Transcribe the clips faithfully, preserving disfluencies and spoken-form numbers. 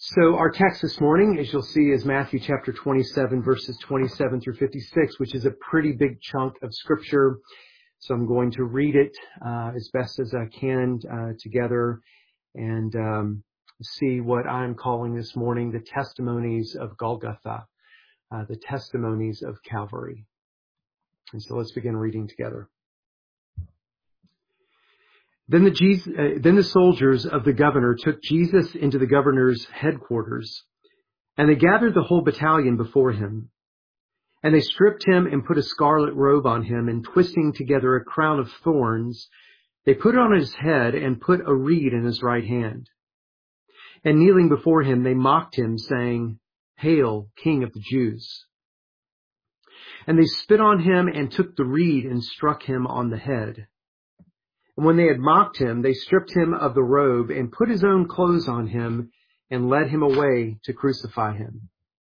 So our text this morning, as you'll see, is Matthew chapter twenty-seven, verses twenty-seven through fifty-six, which is a pretty big chunk of Scripture. So I'm going to read it uh, as best as I can uh, together and um, see what I'm calling this morning the testimonies of Golgotha, uh, the testimonies of Calvary. And so let's begin reading together. Then the, Jesus, uh, then the soldiers of the governor took Jesus into the governor's headquarters, and they gathered the whole battalion before him. And they stripped him and put a scarlet robe on him, and twisting together a crown of thorns, they put it on his head and put a reed in his right hand. And kneeling before him, they mocked him, saying, "Hail, King of the Jews!" And they spit on him and took the reed and struck him on the head. And when they had mocked him, they stripped him of the robe and put his own clothes on him and led him away to crucify him.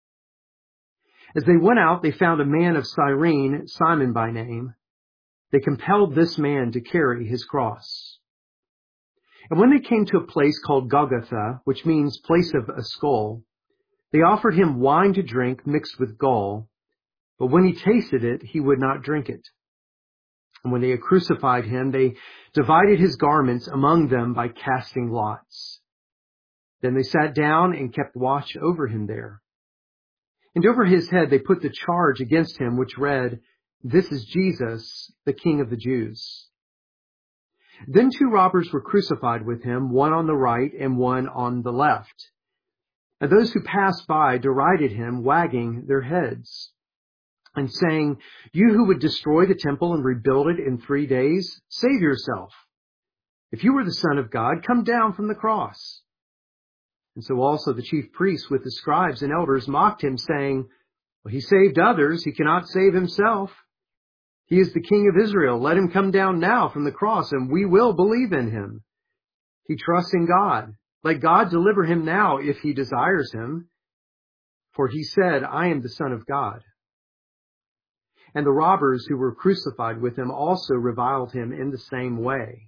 As they went out, they found a man of Cyrene, Simon by name. They compelled this man to carry his cross. And when they came to a place called Golgotha, which means place of a skull, they offered him wine to drink mixed with gall, but when he tasted it, he would not drink it. And when they had crucified him, they divided his garments among them by casting lots. Then they sat down and kept watch over him there. And over his head they put the charge against him, which read, "This is Jesus, the King of the Jews." Then two robbers were crucified with him, one on the right and one on the left. And those who passed by derided him, wagging their heads, and saying, "You who would destroy the temple and rebuild it in three days, save yourself. If you were the Son of God, come down from the cross." And so also the chief priests with the scribes and elders mocked him, saying, "Well, he saved others, he cannot save himself. He is the King of Israel. Let him come down now from the cross, and we will believe in him. He trusts in God. Let God deliver him now if he desires him. For he said, 'I am the Son of God.'" And the robbers who were crucified with him also reviled him in the same way.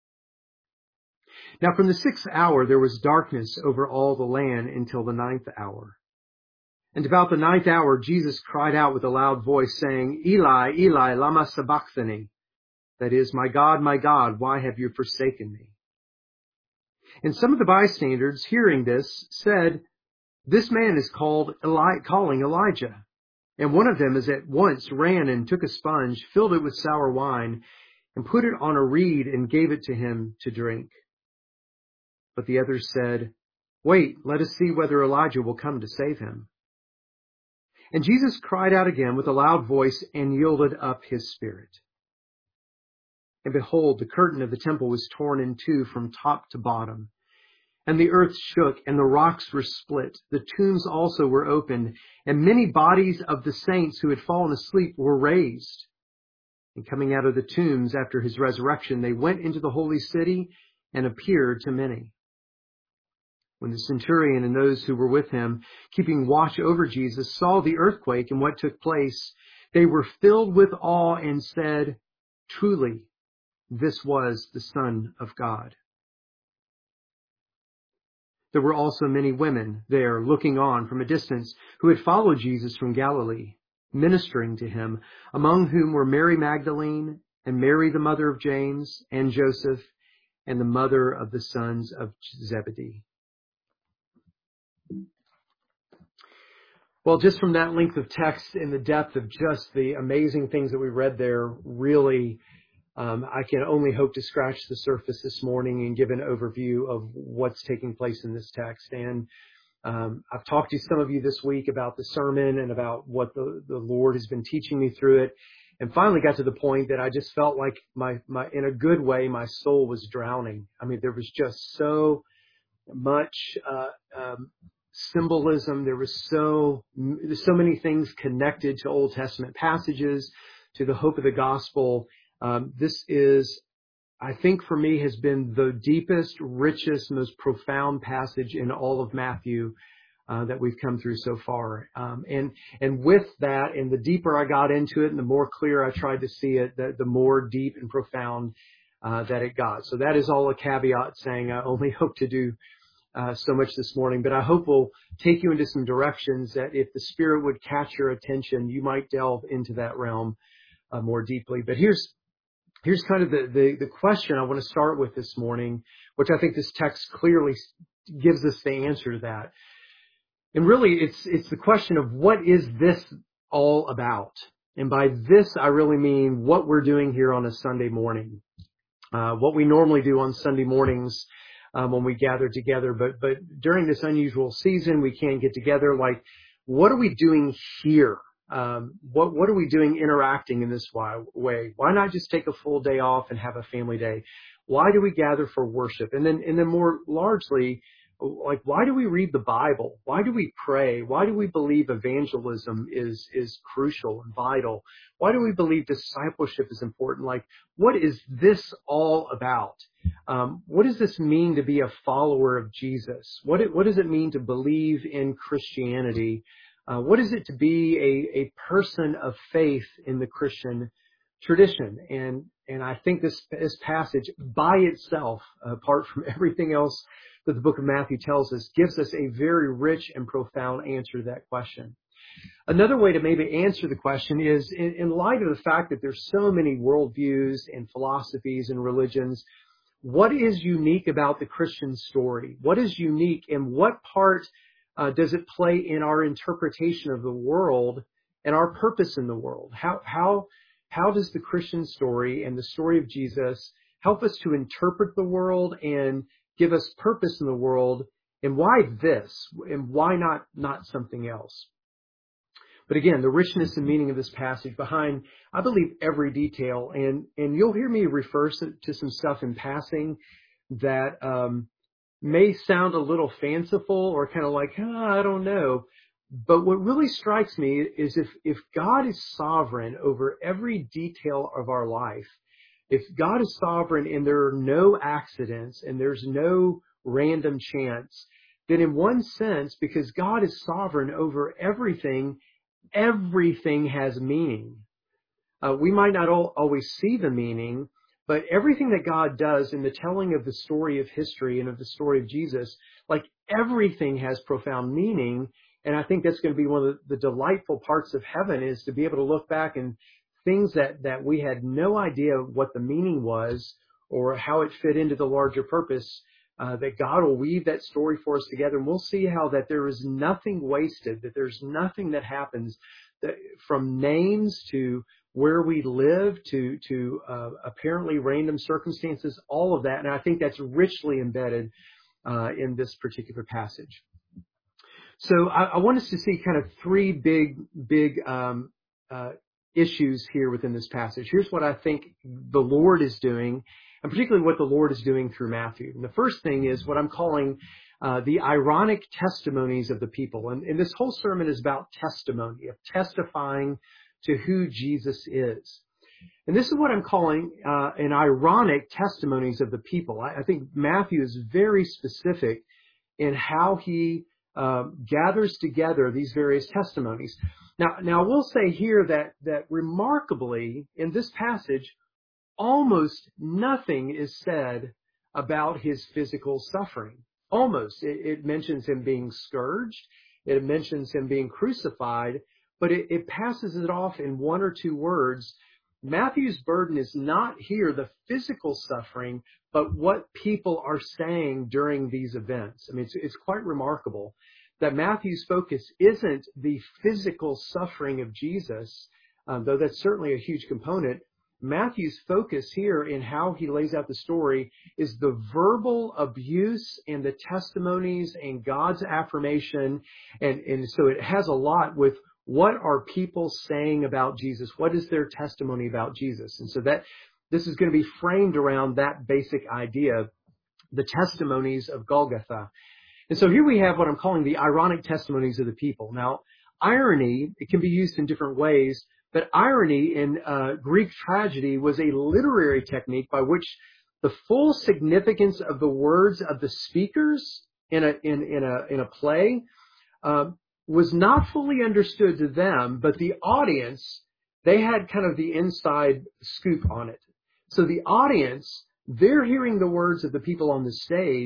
Now from the sixth hour there was darkness over all the land until the ninth hour. And about the ninth hour Jesus cried out with a loud voice, saying, "Eli, Eli, lama sabachthani?" That is, "My God, my God, why have you forsaken me?" And some of the bystanders, hearing this, said, "This man is called Eli- calling Elijah." And one of them is at once ran and took a sponge, filled it with sour wine, and put it on a reed and gave it to him to drink. But the others said, "Wait, let us see whether Elijah will come to save him." And Jesus cried out again with a loud voice and yielded up his spirit. And behold, the curtain of the temple was torn in two from top to bottom. And the earth shook, and the rocks were split. The tombs also were opened, and many bodies of the saints who had fallen asleep were raised. And coming out of the tombs after his resurrection, they went into the holy city and appeared to many. When the centurion and those who were with him, keeping watch over Jesus, saw the earthquake and what took place, they were filled with awe and said, "Truly, this was the Son of God." There were also many women there looking on from a distance who had followed Jesus from Galilee, ministering to him, among whom were Mary Magdalene and Mary, the mother of James and Joseph, and the mother of the sons of Zebedee. Well, just from that length of text and the depth of just the amazing things that we read there, really, Um, I can only hope to scratch the surface this morning and give an overview of what's taking place in this text. And um, I've talked to some of you this week about the sermon and about what the, the Lord has been teaching me through it. And finally got to the point that I just felt like my, my, in a good way, my soul was drowning. I mean, there was just so much uh, um, symbolism. There was so, there's so many things connected to Old Testament passages, to the hope of the gospel. Um, this is, I think for me, has been the deepest, richest, most profound passage in all of Matthew uh, that we've come through so far. Um, and and with that, and the deeper I got into it and the more clear I tried to see it, the, the more deep and profound uh, that it got. So that is all a caveat saying I only hope to do uh, so much this morning, but I hope we'll take you into some directions that if the Spirit would catch your attention, you might delve into that realm uh, more deeply. But here's here's kind of the, the, the question I want to start with this morning, which I think this text clearly gives us the answer to that. And really, it's it's the question of what is this all about? And by this, I really mean what we're doing here on a Sunday morning, uh, what we normally do on Sunday mornings um, when we gather together. But but during this unusual season, we can't get together. Like, what are we doing here? Um, what what are we doing interacting in this way? Why not just take a full day off and have a family day? Why do we gather for worship? And then and then more largely, like, why do we read the Bible? Why do we pray? Why do we believe evangelism is, is crucial and vital? Why do we believe discipleship is important? Like, what is this all about? Um, what does this mean to be a follower of Jesus? What, it, what does it mean to believe in Christianity? Uh, what is it to be a, a person of faith in the Christian tradition? And, and I think this, this passage by itself, apart from everything else that the book of Matthew tells us, gives us a very rich and profound answer to that question. Another way to maybe answer the question is, in, in light of the fact that there's so many worldviews and philosophies and religions, what is unique about the Christian story? What is unique, and what part uh, does it play in our interpretation of the world and our purpose in the world? How how how does the Christian story and the story of Jesus help us to interpret the world and give us purpose in the world? And why this? And why not, not something else? But again, the richness and meaning of this passage behind, I believe, every detail. And, and you'll hear me refer to some stuff in passing that um, may sound a little fanciful or kind of like, oh, I don't know. But what really strikes me is if, if God is sovereign over every detail of our life, if God is sovereign and there are no accidents and there's no random chance, then in one sense, because God is sovereign over everything, everything has meaning. Uh, we might not all, always see the meaning, but everything that God does in the telling of the story of history and of the story of Jesus, like, everything has profound meaning. And I think that's going to be one of the, the delightful parts of heaven, is to be able to look back and things that, that we had no idea what the meaning was or how it fit into the larger purpose, uh, that God will weave that story for us together. And we'll see how that there is nothing wasted, that there's nothing that happens, that from names to where we live to, to uh, apparently random circumstances, all of that. And I think that's richly embedded uh, in this particular passage. So I, I want us to see kind of three big, big um, uh issues here within this passage. Here's what I think the Lord is doing, and particularly what the Lord is doing through Matthew. And the first thing is what I'm calling uh, the ironic testimonies of the people. And, and this whole sermon is about testimony, of testifying to who Jesus is. And this is what I'm calling uh, an ironic testimonies of the people. I, I think Matthew is very specific in how he uh, gathers together these various testimonies. Now, now I will say here that, that remarkably in this passage, almost nothing is said about his physical suffering. Almost. It, it mentions him being scourged. It mentions him being crucified, but it, it passes it off in one or two words. Matthew's burden is not here the physical suffering, but what people are saying during these events. I mean, it's, it's quite remarkable that Matthew's focus isn't the physical suffering of Jesus, um, though that's certainly a huge component. Matthew's focus here in how he lays out the story is the verbal abuse and the testimonies and God's affirmation. And, and so it has a lot with what are people saying about Jesus? What is their testimony about Jesus? And so that this is going to be framed around that basic idea, the testimonies of Golgotha. And so here we have what I'm calling the ironic testimonies of the people. Now, irony, it can be used in different ways, but irony in uh, Greek tragedy was a literary technique by which the full significance of the words of the speakers in a in, in a in a play uh, was not fully understood to them, but the audience, they had kind of the inside scoop on it. So the audience, they're hearing the words of the people on the stage,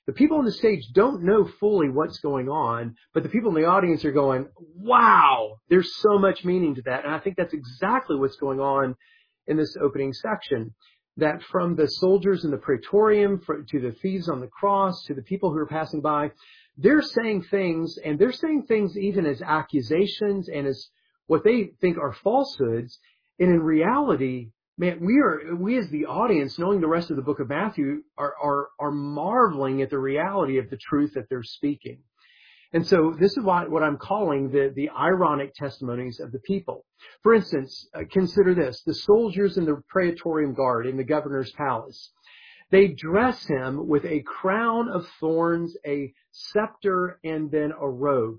The people on the stage don't know fully what's going on, but the people in the audience are going, wow, there's so much meaning to that. And I think that's exactly what's going on in this opening section. That from the soldiers in the praetorium to the thieves on the cross to the people who are passing by, they're saying things, and they're saying things even as accusations and as what they think are falsehoods. And in reality, man, we are, we as the audience, knowing the rest of the book of Matthew, are, are, are marveling at the reality of the truth that they're speaking. And so this is what, what I'm calling the, the ironic testimonies of the people. For instance, uh, consider this. The soldiers in the praetorium guard in the governor's palace, they dress him with a crown of thorns, a scepter, and then a robe.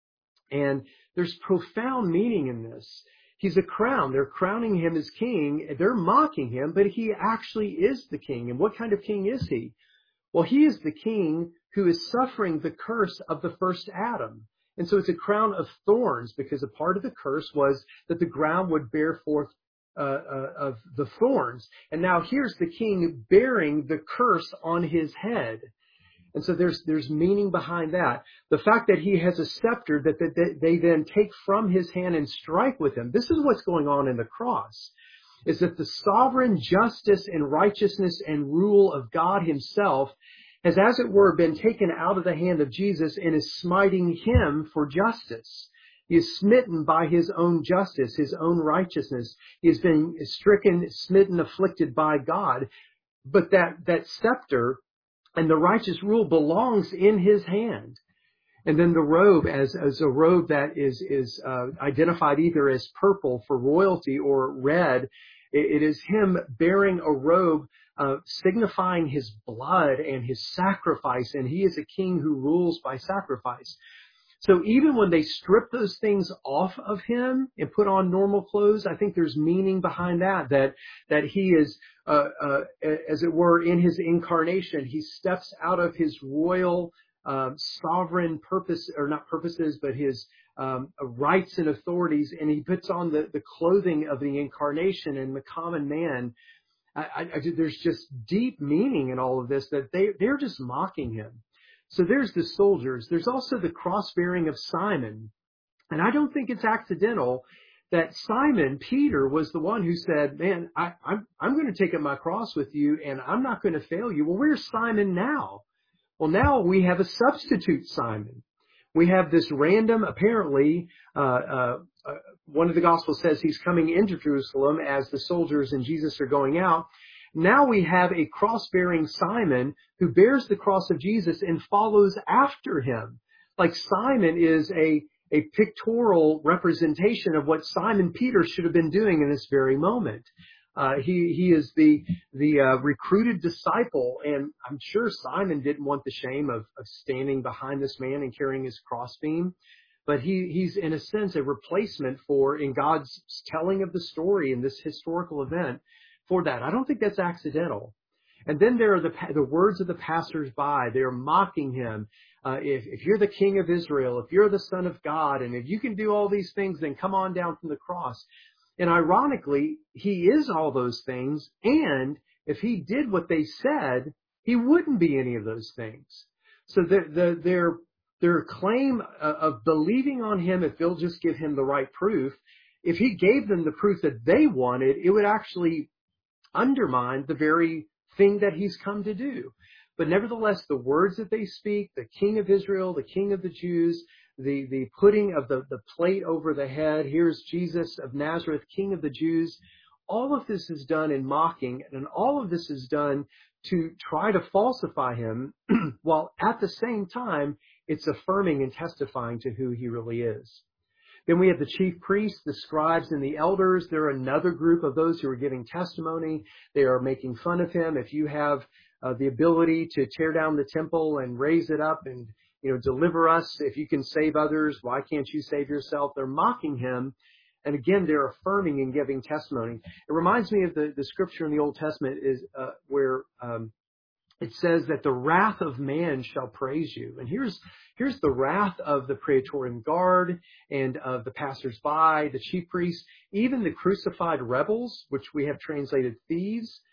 And there's profound meaning in this. He's a crown. They're crowning him as king. They're mocking him, but he actually is the king. And what kind of king is he? Well, he is the king who is suffering the curse of the first Adam. And so it's a crown of thorns, because a part of the curse was that the ground would bear forth uh, uh, of the thorns. And now here's the king bearing the curse on his head. And so there's there's meaning behind that. The fact that he has a scepter that, that, that they then take from his hand and strike with him. This is what's going on in the cross, is that the sovereign justice and righteousness and rule of God himself has, as it were, been taken out of the hand of Jesus and is smiting him for justice. He is smitten by his own justice, his own righteousness. He has been stricken, smitten, afflicted by God. But that, that scepter and the righteous rule belongs in his hand. And then the robe, as, as a robe that is, is uh, identified either as purple for royalty or red, it, it is him bearing a robe uh, signifying his blood and his sacrifice. And he is a king who rules by sacrifice. So even when they strip those things off of him and put on normal clothes, I think there's meaning behind that, that, that he is, uh, uh, as it were, in his incarnation. He steps out of his royal, uh, sovereign purpose, or not purposes, but his, um, rights and authorities, and he puts on the, the clothing of the incarnation and the common man. I, I, I, there's just deep meaning in all of this, that they, they're just mocking him. So there's the soldiers. There's also the cross-bearing of Simon. And I don't think it's accidental that Simon, Peter, was the one who said, man, I, I'm, I'm going to take up my cross with you, and I'm not going to fail you. Well, where's Simon now? Well, now we have a substitute Simon. We have this random, apparently, uh, uh, uh, one of the Gospels says he's coming into Jerusalem as the soldiers and Jesus are going out. Now we have a cross-bearing Simon who bears the cross of Jesus and follows after him. Like Simon is a, a pictorial representation of what Simon Peter should have been doing in this very moment. Uh, he, he is the, the, uh, recruited disciple, and I'm sure Simon didn't want the shame of, of standing behind this man and carrying his crossbeam. But he, he's in a sense a replacement for, in God's telling of the story in this historical event, for that. I don't think that's accidental. And then there are the, the words of the passers-by. They're mocking him. Uh, if, if you're the king of Israel, if you're the son of God, and if you can do all these things, then come on down from the cross. And ironically, he is all those things. And if he did what they said, he wouldn't be any of those things. So the, the, their, their claim of believing on him, if they'll just give him the right proof, if he gave them the proof that they wanted, it would actually undermine the very thing that he's come to do. But nevertheless, the words that they speak, the King of Israel, the King of the Jews, the, the putting of the, the plate over the head, here's Jesus of Nazareth, King of the Jews, all of this is done in mocking, and all of this is done to try to falsify him, while at the same time, it's affirming and testifying to who he really is. Then we have the chief priests, the scribes, and the elders. They're another group of those who are giving testimony. They are making fun of him. If you have uh, the ability to tear down the temple and raise it up and, you know, deliver us, if you can save others, why can't you save yourself? They're mocking him. And again, they're affirming and giving testimony. It reminds me of the, the scripture in the Old Testament is uh, where um, it says that the wrath of man shall praise you. And here's Here's the wrath of the Praetorian Guard and of the passers-by, the chief priests, even the crucified rebels, which we have translated thieves.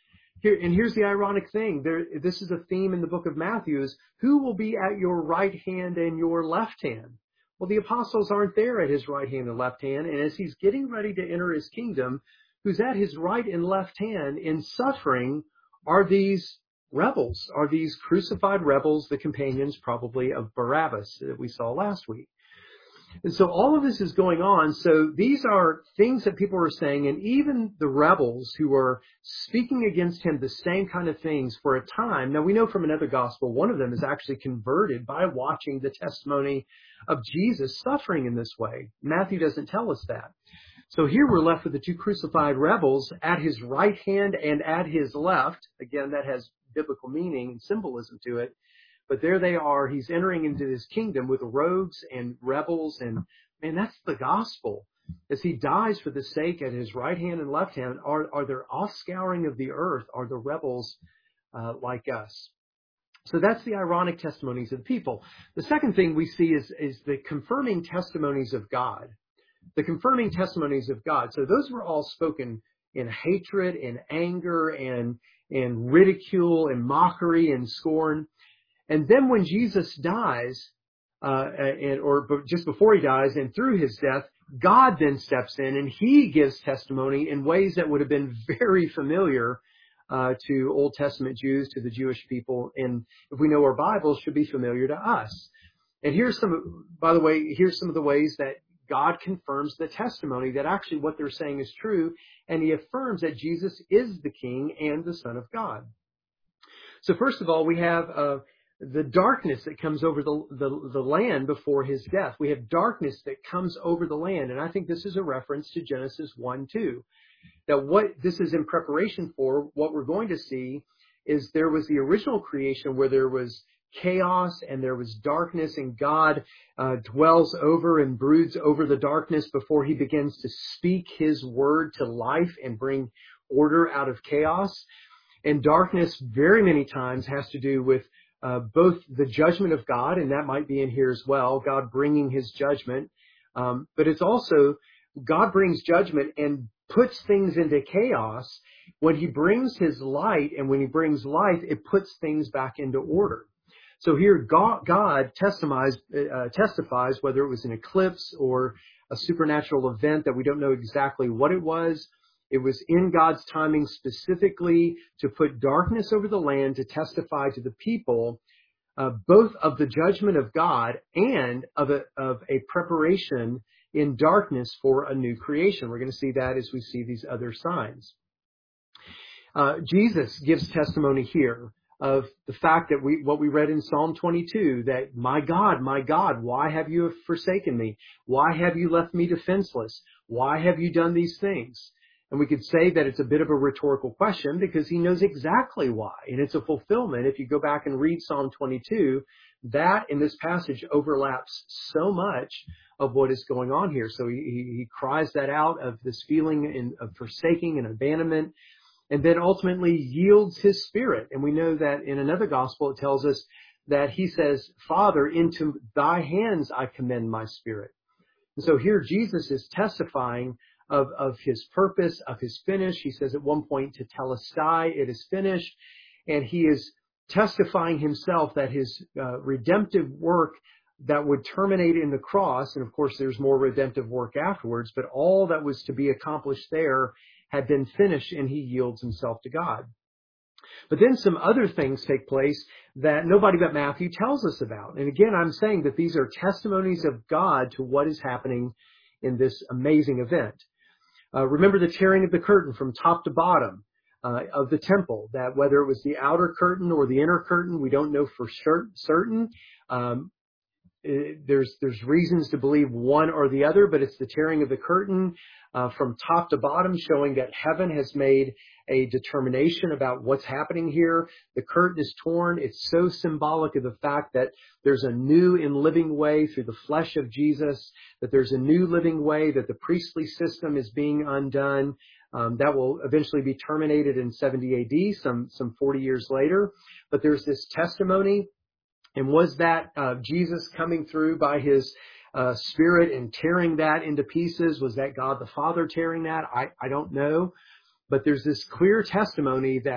here, and here's the ironic thing. There, this is a theme in the book of Matthew: is who will be at your right hand and your left hand? Well, the apostles aren't there at his right hand and left hand, and as he's getting ready to enter his kingdom, who's at his right and left hand in suffering are these rebels, are these crucified rebels, the companions probably of Barabbas that we saw last week. And so all of this is going on. So these are things that people are saying, and even the rebels who are speaking against him the same kind of things for a time. Now we know from another gospel, one of them is actually converted by watching the testimony of Jesus suffering in this way. Matthew doesn't tell us that. So here we're left with the two crucified rebels at his right hand and at his left. Again, that has biblical meaning and symbolism to it. But there they are. He's entering into his kingdom with rogues and rebels. And man, that's the gospel. As he dies for the sake at his right hand and left hand, are, are there offscouring of the earth? Are the rebels uh, like us? So that's the ironic testimonies of the people. The second thing we see is, is the confirming testimonies of God. The confirming testimonies of God. So those were all spoken in hatred and anger and, and ridicule and mockery and scorn. And then when Jesus dies, uh, and, or just before he dies and through his death, God then steps in and he gives testimony in ways that would have been very familiar uh, to Old Testament Jews, to the Jewish people. And if we know our Bibles, should be familiar to us. And here's some, by the way, here's some of the ways that God confirms the testimony that actually what they're saying is true. And he affirms that Jesus is the King and the Son of God. So first of all, we have uh, the darkness that comes over the, the, the land before his death. We have darkness that comes over the land. And I think this is a reference to Genesis one two. That what this is in preparation for, what we're going to see is there was the original creation where there was chaos and there was darkness, and God uh, dwells over and broods over the darkness before he begins to speak his word to life and bring order out of chaos. And darkness very many times has to do with uh, both the judgment of God, and that might be in here as well, God bringing his judgment. Um, but it's also God brings judgment and puts things into chaos. When he brings his light and when he brings life, it puts things back into order. So here God, God testifies, uh, testifies, whether it was an eclipse or a supernatural event that we don't know exactly what it was. It was in God's timing specifically to put darkness over the land to testify to the people, uh, both of the judgment of God and of a, of a preparation in darkness for a new creation. We're going to see that as we see these other signs. Uh, Jesus gives testimony here of the fact that we, what we read in Psalm twenty-two, that my God, my God, why have you forsaken me? Why have you left me defenseless? Why have you done these things? And we could say that it's a bit of a rhetorical question because he knows exactly why. And it's a fulfillment. If you go back and read Psalm twenty-two, that in this passage overlaps so much of what is going on here. So he, he cries that out of this feeling in, of forsaking and abandonment, and then ultimately yields his spirit. And we know that in another gospel, it tells us that he says, Father, into thy hands I commend my spirit. And so here Jesus is testifying of, of his purpose, of his finish. He says at one point, to telestai, it is finished. And he is testifying himself that his uh, redemptive work that would terminate in the cross, and of course there's more redemptive work afterwards, but all that was to be accomplished there had been finished, and he yields himself to God. But then some other things take place that nobody but Matthew tells us about. And again, I'm saying that these are testimonies of God to what is happening in this amazing event. Uh, remember the tearing of the curtain from top to bottom uh, of the temple, that whether it was the outer curtain or the inner curtain, we don't know for sure, certain. Um, There's there's reasons to believe one or the other, but it's the tearing of the curtain uh, from top to bottom, showing that heaven has made a determination about what's happening here. The curtain is torn. It's so symbolic of the fact that there's a new and living way through the flesh of Jesus, that there's a new living way, that the priestly system is being undone. Um, that will eventually be terminated in seventy A D, some some forty years later. But there's this testimony. And was that uh, Jesus coming through by his uh, Spirit and tearing that into pieces? Was that God the Father tearing that? I, I don't know. But there's this clear testimony that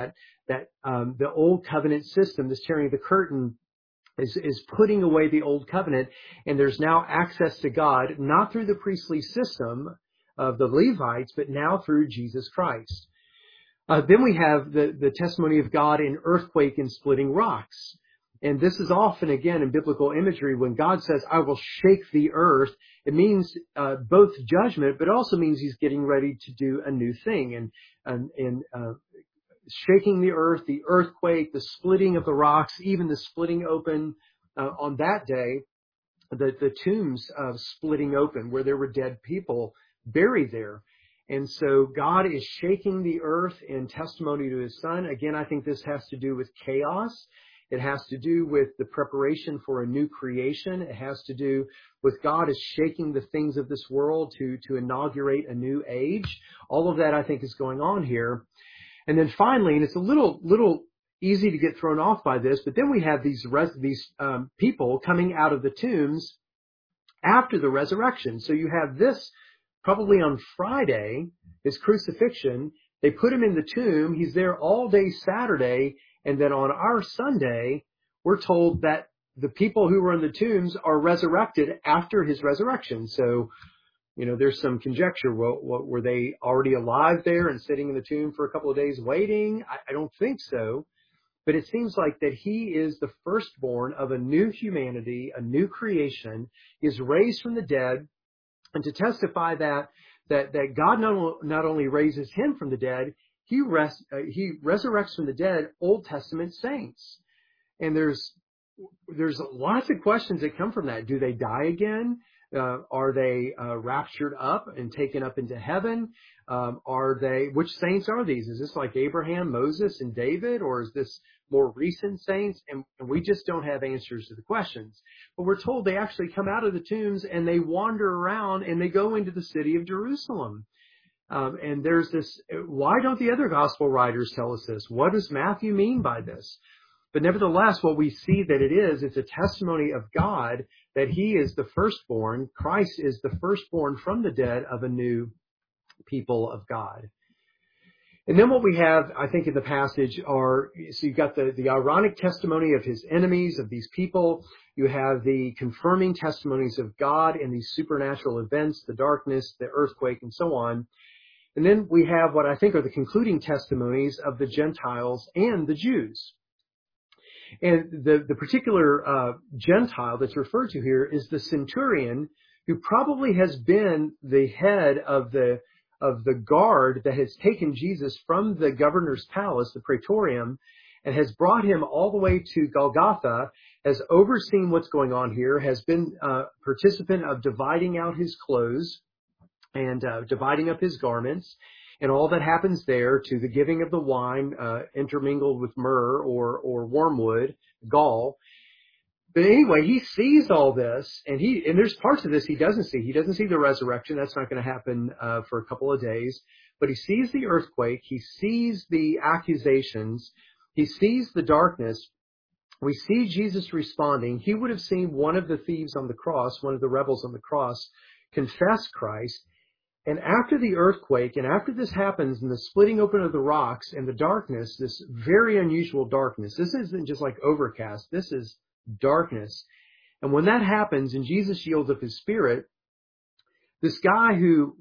that um, the old covenant system, this tearing of the curtain, is, is putting away the old covenant, and there's now access to God, not through the priestly system of the Levites, but now through Jesus Christ. Uh, then we have the, the testimony of God in earthquake and splitting rocks. And this is often, again, in biblical imagery, when God says, I will shake the earth, it means uh, both judgment, but also means he's getting ready to do a new thing. And, and, and uh, shaking the earth, the earthquake, the splitting of the rocks, even the splitting open uh, on that day, the, the tombs uh, splitting open where there were dead people buried there. And so God is shaking the earth in testimony to his Son. Again, I think this has to do with chaos. It has to do with the preparation for a new creation. It has to do with God is shaking the things of this world to, to inaugurate a new age. All of that, I think, is going on here. And then finally, and it's a little, little easy to get thrown off by this, but then we have these, res- these um, people coming out of the tombs after the resurrection. So you have this probably on Friday, his crucifixion. They put him in the tomb. He's there all day Saturday. And then on our Sunday, we're told that the people who were in the tombs are resurrected after his resurrection. So, you know, there's some conjecture. Well, what, were they already alive there and sitting in the tomb for a couple of days waiting? I, I don't think so. But it seems like that he is the firstborn of a new humanity, a new creation, is raised from the dead. And to testify that that that God not, not only raises him from the dead, he res, uh, he resurrects from the dead Old Testament saints. And there's there's lots of questions that come from that. Do they die again? Uh, are they uh, raptured up and taken up into heaven? Um, are they? Which saints are these? Is this like Abraham, Moses, and David, or is this more recent saints? And, and we just don't have answers to the questions. But we're told they actually come out of the tombs and they wander around and they go into the city of Jerusalem. Um, and there's this. Why don't the other gospel writers tell us this? What does Matthew mean by this? But nevertheless, what we see that it is, it's a testimony of God that he is the firstborn. Christ is the firstborn from the dead of a new people of God. And then what we have, I think, in the passage are, so you've got the, the ironic testimony of his enemies, of these people. You have the confirming testimonies of God in these supernatural events, the darkness, the earthquake, and so on. And then we have what I think are the concluding testimonies of the Gentiles and the Jews. And the, the particular uh, Gentile that's referred to here is the centurion, who probably has been the head of the of the guard that has taken Jesus from the governor's palace, the praetorium, and has brought him all the way to Golgotha, has overseen what's going on here, has been a participant of dividing out his clothes and uh, dividing up his garments, and all that happens there, to the giving of the wine uh, intermingled with myrrh or or wormwood, gall. But anyway, he sees all this, and he and there's parts of this he doesn't see. He doesn't see the resurrection. That's not going to happen uh, for a couple of days. But he sees the earthquake. He sees the accusations. He sees the darkness. We see Jesus responding. He would have seen one of the thieves on the cross, one of the rebels on the cross, confess Christ. And after the earthquake, and after this happens, and the splitting open of the rocks and the darkness, this very unusual darkness, this isn't just like overcast. This is darkness. And when that happens and Jesus yields up his spirit, this guy who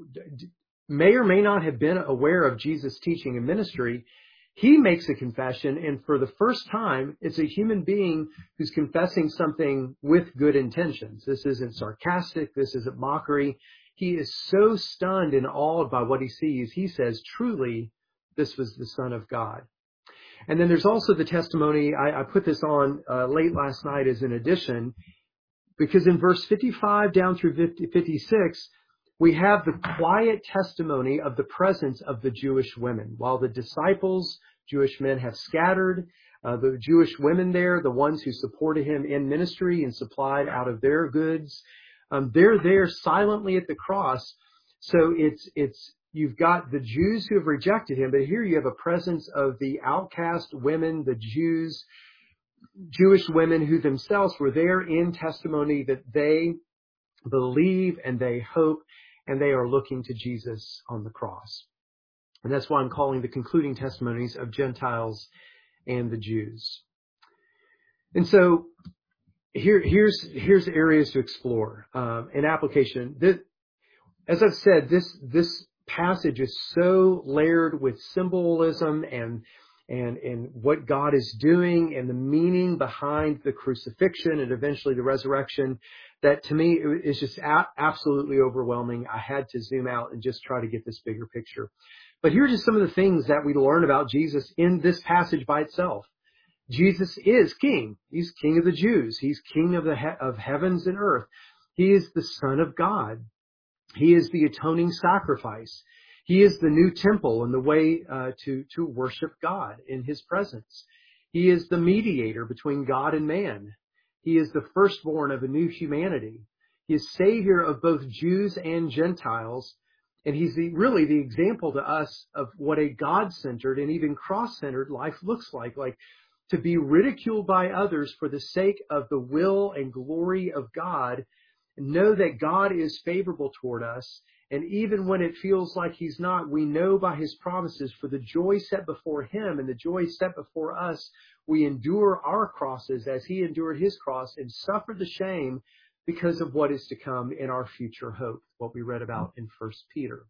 may or may not have been aware of Jesus' teaching and ministry, he makes a confession. And for the first time, it's a human being who's confessing something with good intentions. This isn't sarcastic. This isn't mockery. He is so stunned and awed by what he sees. He says, truly, this was the Son of God. And then there's also the testimony, I, I put this on uh, late last night as an addition, because in verse fifty-five down through fifty-six, we have the quiet testimony of the presence of the Jewish women. While the disciples, Jewish men, have scattered, uh, the Jewish women there, the ones who supported him in ministry and supplied out of their goods, um, they're there silently at the cross. So it's it's you've got the Jews who have rejected him, but here you have a presence of the outcast women, the Jews, Jewish women who themselves were there in testimony that they believe and they hope, and they are looking to Jesus on the cross. And that's why I'm calling the concluding testimonies of Gentiles and the Jews. And so here, here's, here's areas to explore, um, in application. This, as I've said, this, this passage is so layered with symbolism and, and, and what God is doing and the meaning behind the crucifixion and eventually the resurrection that to me is just a- absolutely overwhelming. I had to zoom out and just try to get this bigger picture. But here are just some of the things that we learn about Jesus in this passage by itself. Jesus is king. He's king of the Jews. He's king of the he- of heavens and earth. He is the Son of God. He is the atoning sacrifice. He is the new temple and the way uh, to, to worship God in his presence. He is the mediator between God and man. He is the firstborn of a new humanity. He is Savior of both Jews and Gentiles. And he's the, really the example to us of what a God-centered and even cross-centered life looks like. Like to be ridiculed by others for the sake of the will and glory of God. Know that God is favorable toward us. And even when it feels like he's not, we know by his promises for the joy set before him and the joy set before us, we endure our crosses as he endured his cross and suffer the shame because of what is to come in our future hope, what we read about in First Peter.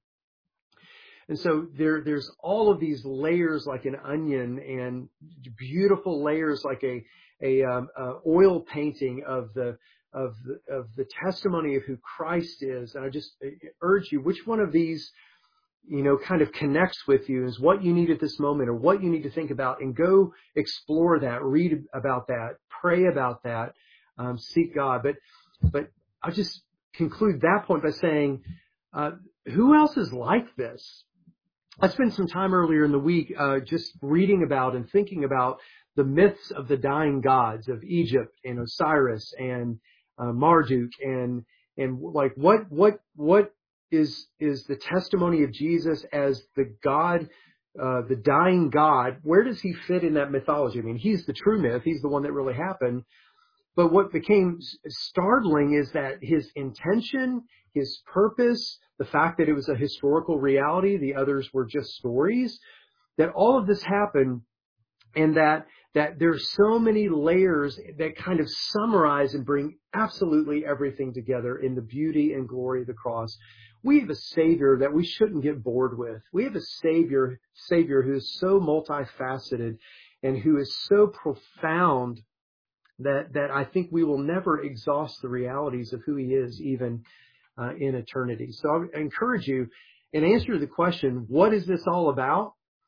And so there, there's all of these layers like an onion and beautiful layers like a, a, um, a oil painting of the, of the, of the testimony of who Christ is. And I just urge you, which one of these, you know, kind of connects with you is what you need at this moment or what you need to think about, and go explore that, read about that, pray about that, um, seek God. But, but I'll just conclude that point by saying, uh, who else is like this? I spent some time earlier in the week uh, just reading about and thinking about the myths of the dying gods of Egypt and Osiris and uh, Marduk and and like what what what is is the testimony of Jesus as the God, uh, the dying God? Where does he fit in that mythology? I mean, he's the true myth. He's the one that really happened. But what became startling is that his intention, his purpose, the fact that it was a historical reality, the others were just stories, that all of this happened, and that that there's so many layers that kind of summarize and bring absolutely everything together in the beauty and glory of the cross. We have a Savior that we shouldn't get bored with. We have a Savior, Savior who is so multifaceted and who is so profound that that I think we will never exhaust the realities of who he is, even uh, in eternity. So I encourage you, in answer to the question, what is this all about?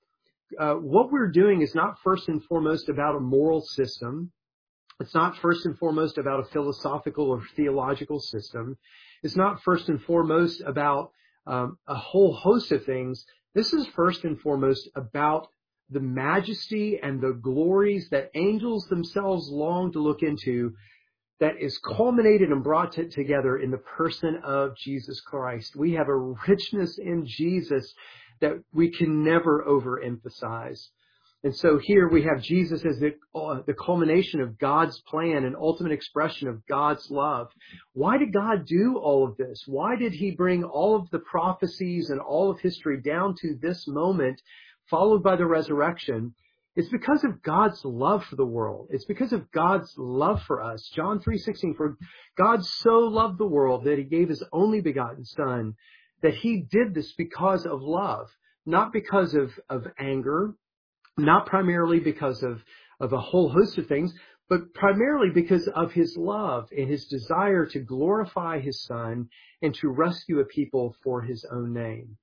Uh, what we're doing is not first and foremost about a moral system. It's not first and foremost about a philosophical or theological system. It's not first and foremost about um, a whole host of things. This is first and foremost about the majesty and the glories that angels themselves long to look into, that is culminated and brought to, together in the person of Jesus Christ. We have a richness in Jesus that we can never overemphasize. And so here we have Jesus as the, uh, the culmination of God's plan and ultimate expression of God's love. Why did God do all of this? Why did he bring all of the prophecies and all of history down to this moment, followed by the resurrection? It's because of God's love for the world. It's because of God's love for us. John three sixteen, for God so loved the world that he gave his only begotten Son, that he did this because of love, not because of, of anger, not primarily because of, of a whole host of things, but primarily because of his love and his desire to glorify his Son and to rescue a people for his own name.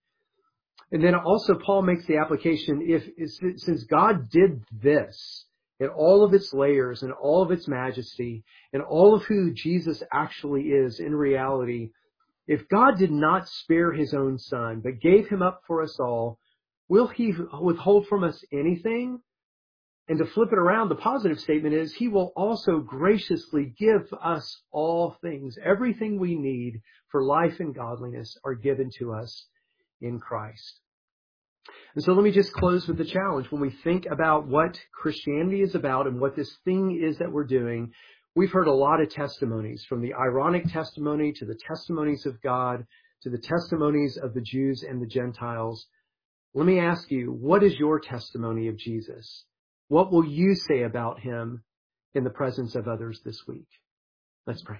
And then also Paul makes the application, if since God did this in all of its layers and all of its majesty and all of who Jesus actually is in reality, if God did not spare his own Son but gave him up for us all, will he withhold from us anything? And to flip it around, the positive statement is he will also graciously give us all things. Everything we need for life and godliness are given to us in Christ. And so let me just close with the challenge. When we think about what Christianity is about and what this thing is that we're doing, we've heard a lot of testimonies, from the ironic testimony to the testimonies of God to the testimonies of the Jews and the Gentiles. Let me ask you, what is your testimony of Jesus? What will you say about him in the presence of others this week? Let's pray.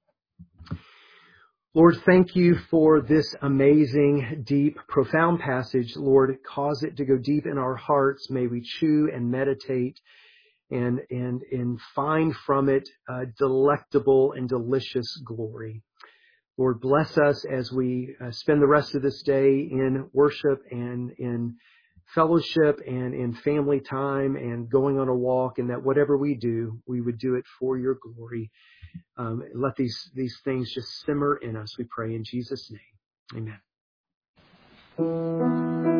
Lord, thank you for this amazing, deep, profound passage. Lord, cause it to go deep in our hearts. May we chew and meditate and, and, and find from it uh, delectable and delicious glory. Lord, bless us as we uh, spend the rest of this day in worship and in fellowship and in family time and going on a walk, and that whatever we do, we would do it for your glory. Um, let these, these things just simmer in us, we pray in Jesus' name. Amen.